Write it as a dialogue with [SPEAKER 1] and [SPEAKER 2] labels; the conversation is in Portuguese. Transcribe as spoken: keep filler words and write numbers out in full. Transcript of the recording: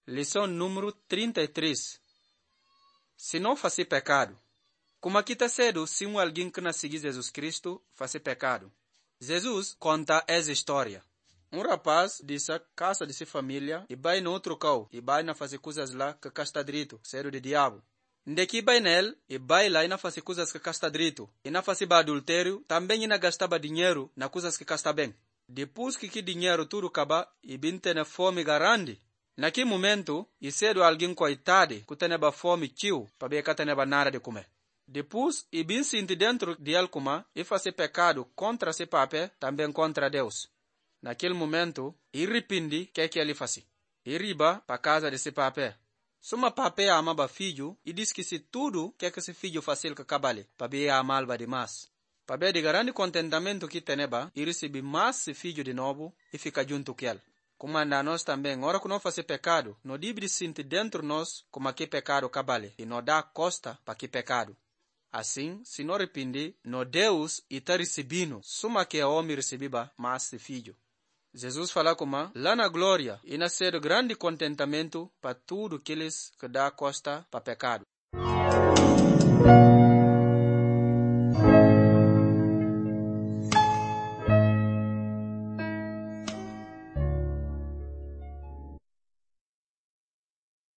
[SPEAKER 1] Lição número trinta e três. Se não fazer pecado. Como aqui está cedo, se um alguém que não seguir Jesus Cristo fazer pecado. Jesus conta essa história. Um rapaz disse a casa de sua família e vai no outro cal e vai na fazer coisas lá que cá está direito, sério de diabo. Ndeki vai nele e vai lá e na fazer coisas que cá está direito. E na fazer adultério, também na gastava dinheiro na coisas que cá está bem. Depois que que dinheiro tudo acaba e bem tem fome grande. Naquele momento, e cedo alguém coitado que tem fome tio para ver que tem nada de comer. Depois, e bem sente dentro de alcuma e fazer pecado contra seu papai, também contra Deus. Naquele momento, e arrepende que que ele faz. E riba para casa de seu papai. Suma papai amava filho e diz que se tudo que que esse filho faz ele que cabale, para ver amalva demais. Para ver de grande contentamento que teneba e receber mais seu filho de novo e fica junto com ele. Como anda nós também, ora que não fazer pecado, não deve sentir dentro de nós como que pecado cabale e não dá costa para que pecado. Assim, se não arrepender, no Deus está recebendo, suma que é homem recebeba mais seu filho. Jesus fala como lá na glória e na ser grande contentamento para tudo aqueles que dá costa para pecado.